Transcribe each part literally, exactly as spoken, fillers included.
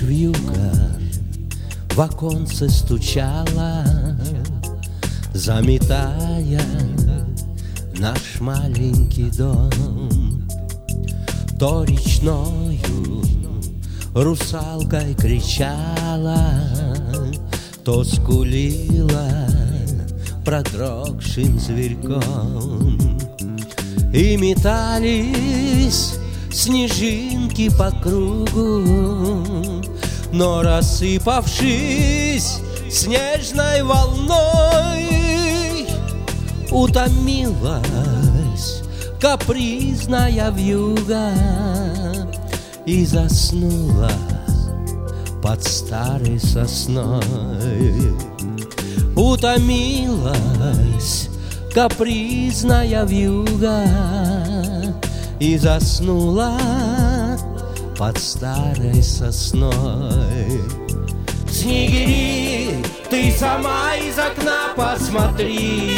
вьюга в оконце стучала, заметая наш маленький дом. То речною русалкой кричала, то скулила продрогшим зверьком. И метались снежинки по кругу, но, рассыпавшись снежной волной, утомилась капризная вьюга и заснула под старой сосной. Утомилась капризная вьюга и заснула под старой сосной. Снегири, ты сама из окна посмотри.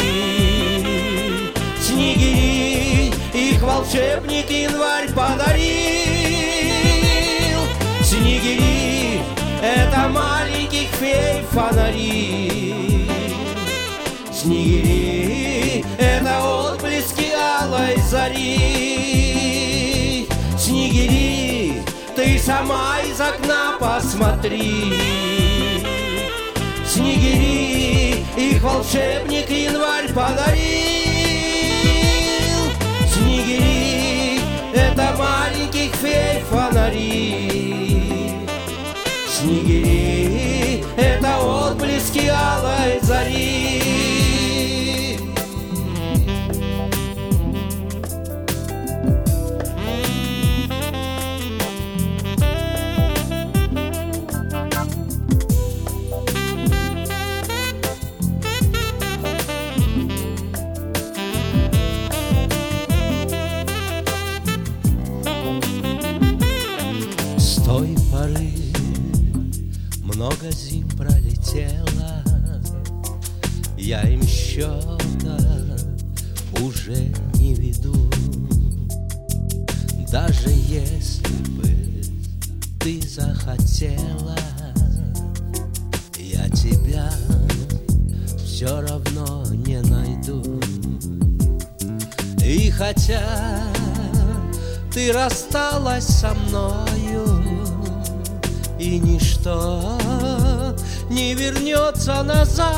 Снегири, их волшебник январь подарил. Снегири, это маленьких фей фонари. Снегири, это отблески алой зари. Снегири, ты сама из окна посмотри. Снегири, их волшебник январь подарил. Снегири, это маленьких фей фонари. Снегири, это отблески алой зари. С той поры много зим пролетело, я им счета уже не веду. Даже если бы ты захотела, я тебя все равно не найду. И хотя ты рассталась со мною, и ничто не вернется назад,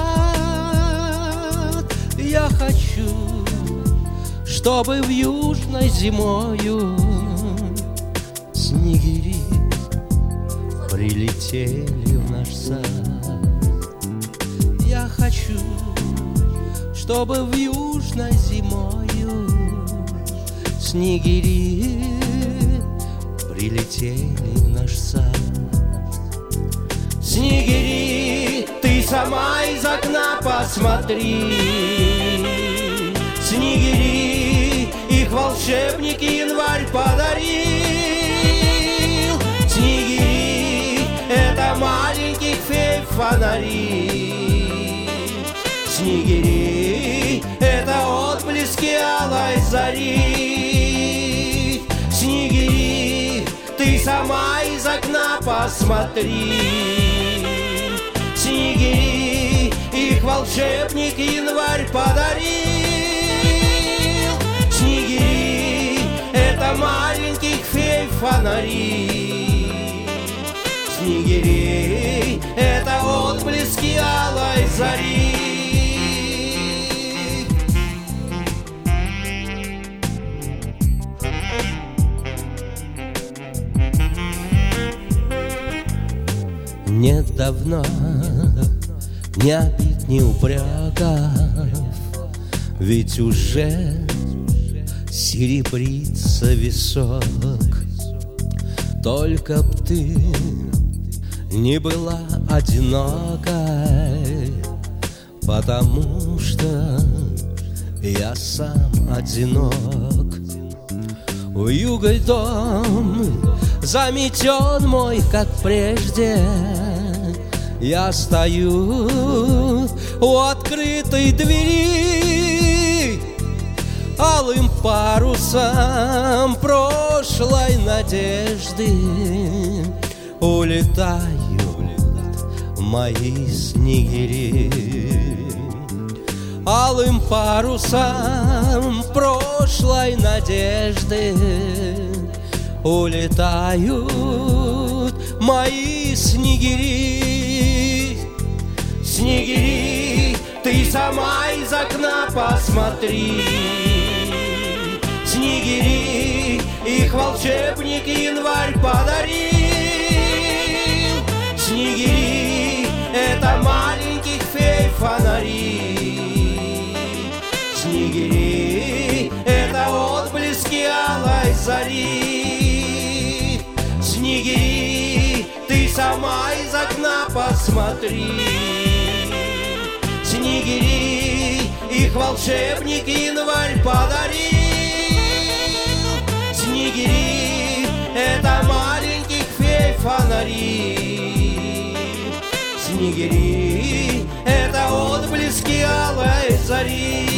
я хочу, чтобы в южной зимою снегири прилетели в наш сад. Я хочу, чтобы в южной зимою снегири прилетели в наш сад. Снегири, ты сама из окна посмотри. Снегири, их волшебник январь подарил. Снегири, это маленьких фей фонари. Снегири, это отблески алой зари. Снегири, ты сама из окна посмотри. Снегири, их волшебник январь подарил. Снегири, это маленьких фей фонари. Снегири, это отблески алой зари. Нет давно ни обид, ни упреков, ведь уже серебрится висок. Только б ты не была одинокой, потому что я сам одинок. Вьюгой дом заметен мой, как прежде. Я стою у открытой двери, алым парусом прошлой надежды улетают мои снегири. Алым парусом прошлой надежды улетают мои снегири. Снегири, ты сама из окна посмотри. Снегири, их волшебник январь подарил. Снегири, это маленьких фей фонари. Снегири, это отблески алой зари. Снегири, ты сама из окна посмотри. Снегири, их волшебник январь подарил. Снегири, это маленьких фей фонари. Снегири, это отблески алой зари.